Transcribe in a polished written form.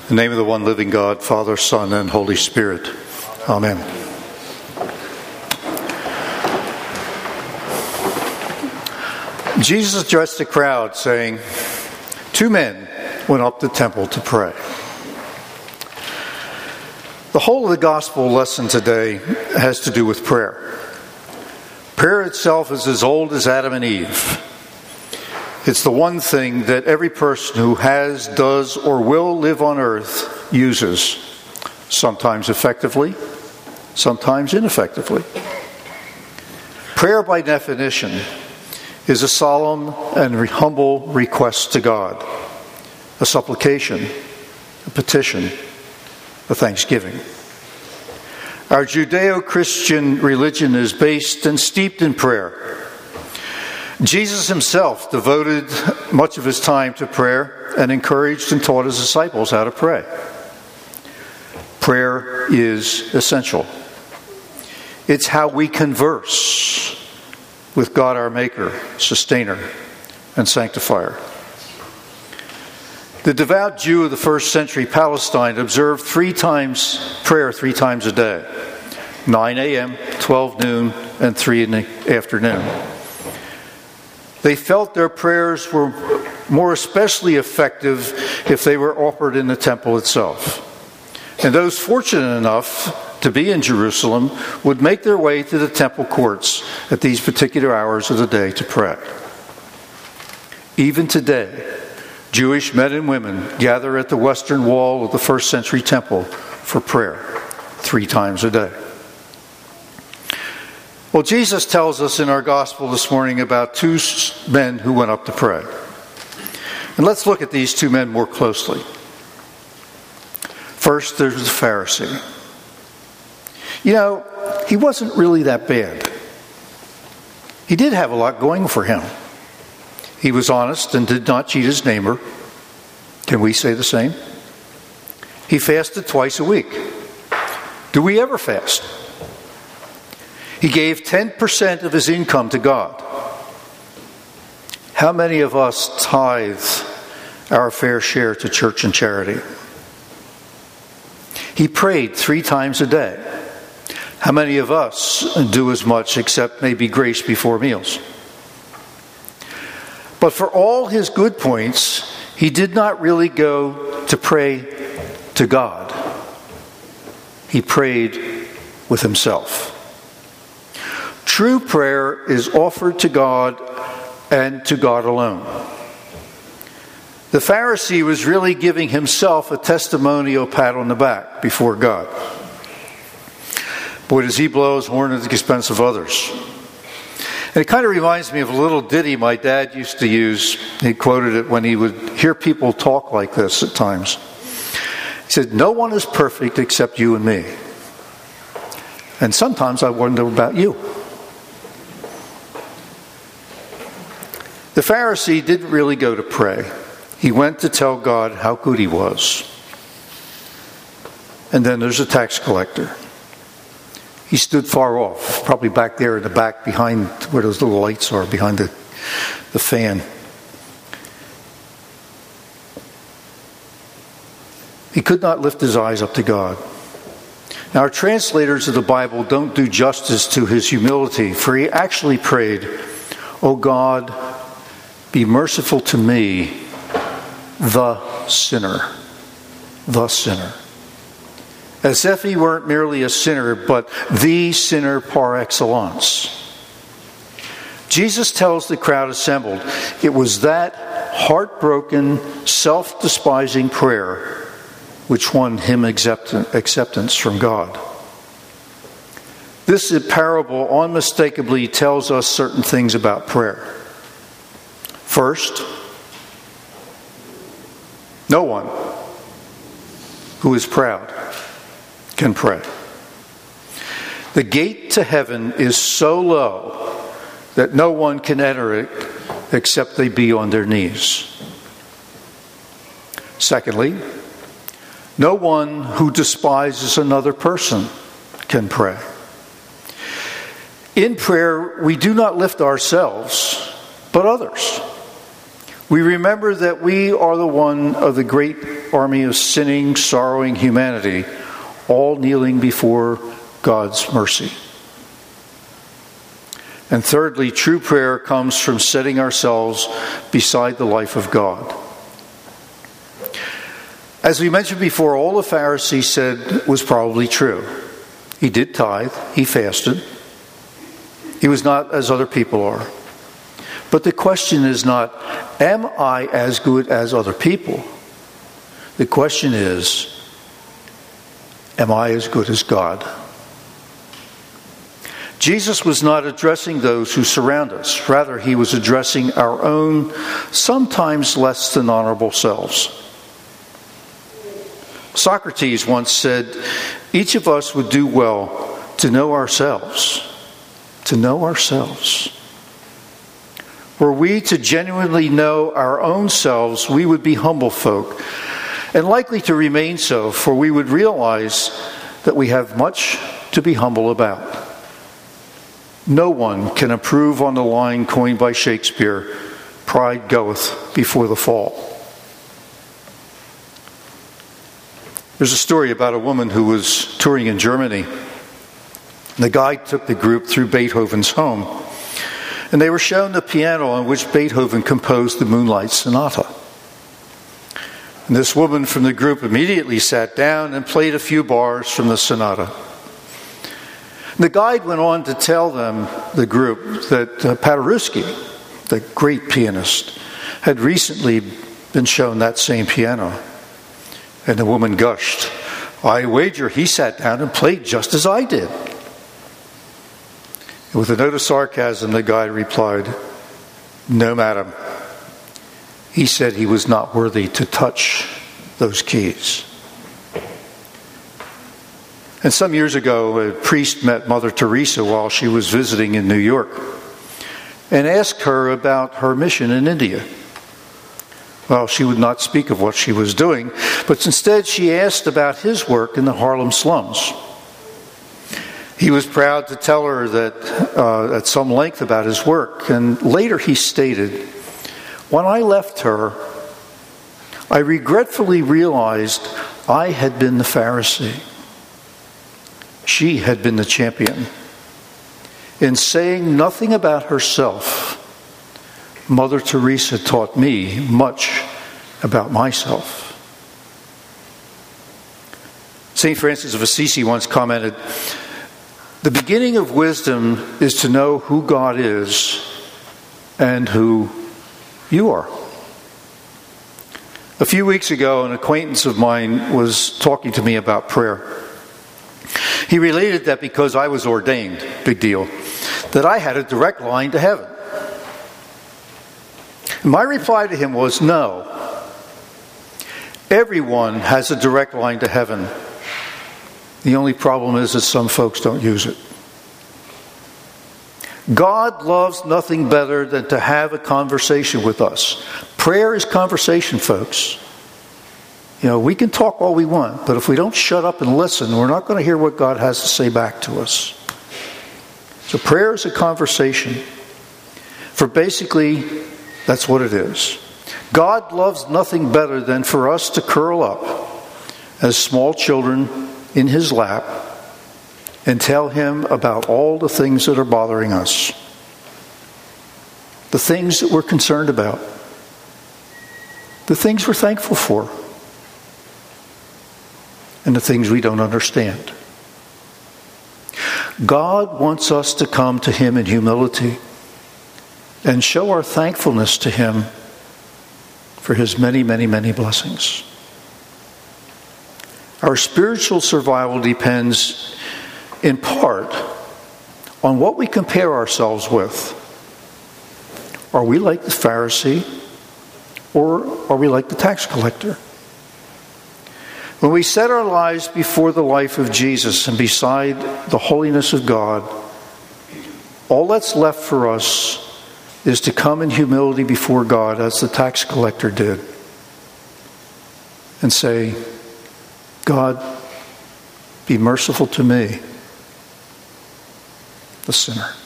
In the name of the one living God, Father, Son, and Holy Spirit. Amen. Jesus addressed the crowd, saying, 2 men went up to the temple to pray. The whole of the gospel lesson today has to do with prayer. Prayer itself is as old as Adam and Eve. It's the one thing that every person who has, does, or will live on earth uses, sometimes effectively, sometimes ineffectively. Prayer, by definition, is a solemn and humble request to God, a supplication, a petition, a thanksgiving. Our Judeo-Christian religion is based and steeped in prayer. Jesus himself devoted much of his time to prayer and encouraged and taught his disciples how to pray. Prayer is essential. It's how we converse with God our Maker, Sustainer, and Sanctifier. The devout Jew of the first century Palestine observed prayer 3 times a day. 9 a.m., 12 noon, and 3 in the afternoon. They felt their prayers were more especially effective if they were offered in the temple itself. And those fortunate enough to be in Jerusalem would make their way to the temple courts at these particular hours of the day to pray. Even today, Jewish men and women gather at the western wall of the first century temple for prayer 3 times a day. Well, Jesus tells us in our gospel this morning about 2 men who went up to pray. And let's look at these 2 men more closely. First, there's the Pharisee. You know, he wasn't really that bad. He did have a lot going for him. He was honest and did not cheat his neighbor. Can we say the same? He fasted twice a week. Do we ever fast? He gave 10% of his income to God. How many of us tithe our fair share to church and charity? He prayed 3 times a day. How many of us do as much except maybe grace before meals? But for all his good points, he did not really go to pray to God. He prayed with himself. True prayer is offered to God and to God alone. The Pharisee was really giving himself a testimonial pat on the back before God. Boy, does he blow his horn at the expense of others. And it kind of reminds me of a little ditty my dad used to use. He quoted it when he would hear people talk like this at times. He said, "No one is perfect except you and me. And sometimes I wonder about you." The Pharisee didn't really go to pray. He went to tell God how good he was. And then there's a tax collector. He stood far off, probably back there in the back behind where those little lights are, behind the fan. He could not lift his eyes up to God. Now, our translators of the Bible don't do justice to his humility, for he actually prayed, "O God, be merciful to me, the sinner." The sinner. As if he weren't merely a sinner, but the sinner par excellence. Jesus tells the crowd assembled, it was that heartbroken, self-despising prayer which won him acceptance from God. This parable unmistakably tells us certain things about prayer. First, no one who is proud can pray. The gate to heaven is so low that no one can enter it except they be on their knees. Secondly, no one who despises another person can pray. In prayer, we do not lift ourselves, but others. We remember that we are the one of the great army of sinning, sorrowing humanity, all kneeling before God's mercy. And thirdly, true prayer comes from setting ourselves beside the life of God. As we mentioned before, all the Pharisee said was probably true. He did tithe, he fasted. He was not as other people are. But the question is not, am I as good as other people? The question is, am I as good as God? Jesus was not addressing those who surround us. Rather, he was addressing our own, sometimes less than honorable selves. Socrates once said, each of us would do well to know ourselves. To know ourselves. Were we to genuinely know our own selves, we would be humble folk, and likely to remain so, for we would realize that we have much to be humble about. No one can improve on the line coined by Shakespeare, "Pride goeth before the fall." There's a story about a woman who was touring in Germany. The guide took the group through Beethoven's home, and they were shown the piano on which Beethoven composed the Moonlight Sonata. And this woman from the group immediately sat down and played a few bars from the sonata. The guide went on to tell them, the group, that Paderewski, the great pianist, had recently been shown that same piano. And the woman gushed, "I wager he sat down and played just as I did." And with a note of sarcasm, the guide replied, "No, madam. He said he was not worthy to touch those keys." And some years ago, a priest met Mother Teresa while she was visiting in New York and asked her about her mission in India. Well, she would not speak of what she was doing, but instead she asked about his work in the Harlem slums. He was proud to tell her that at some length about his work, and later he stated, "When I left her, I regretfully realized I had been the Pharisee. She had been the champion. In saying nothing about herself, Mother Teresa taught me much about myself." St. Francis of Assisi once commented, "The beginning of wisdom is to know who God is and who you are." A few weeks ago, an acquaintance of mine was talking to me about prayer. He related that because I was ordained, big deal, that I had a direct line to heaven. My reply to him was, no. Everyone has a direct line to heaven. The only problem is that some folks don't use it. God loves nothing better than to have a conversation with us. Prayer is conversation, folks. You know, we can talk all we want, but if we don't shut up and listen, we're not going to hear what God has to say back to us. So prayer is a conversation. For basically, that's what it is. God loves nothing better than for us to curl up as small children in His lap and tell Him about all the things that are bothering us. The things that we're concerned about. The things we're thankful for. And the things we don't understand. God wants us to come to Him in humility and show our thankfulness to Him for His many, many, many blessings. Our spiritual survival depends in part on what we compare ourselves with. Are we like the Pharisee, or are we like the tax collector? When we set our lives before the life of Jesus and beside the holiness of God, all that's left for us is to come in humility before God as the tax collector did and say, God, be merciful to me, the sinner.